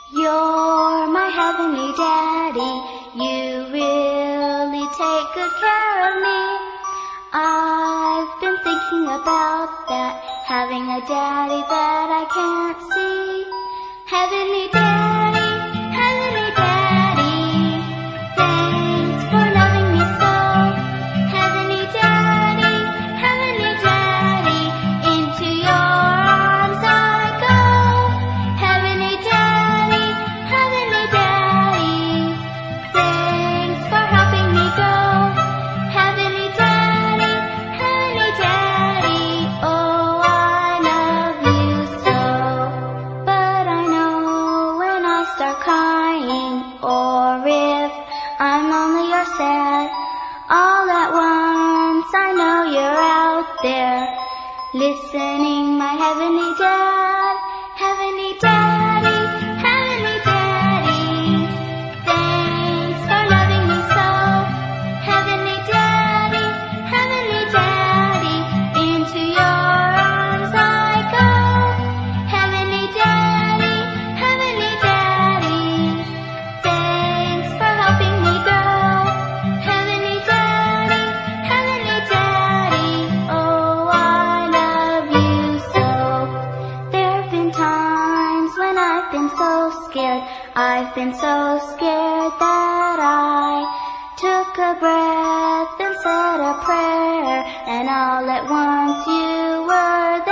You're my heavenly daddy. You really take good care of me. I've been thinking about that, having a daddy that I can't see. Heavenly daddy, heavenly daddy, thanks for loving me so. Heavenly daddy, into your arms I go. Heavenly daddy, thanks for helping me go. Heavenly daddy, oh I love you so. But I know when I start crying, or if I'm lonely or sad, all at once I know you're out there, listening, my heavenly dad. Heavenly daddy, thanks for loving me so. Heavenly daddy, into your arms I go. Heavenly daddy, thanks for helping me go. Heavenly daddy, oh I love you so. There have been times when I've been so scared, I've been so scared that I took a breath and said a prayer, and all at once you were there.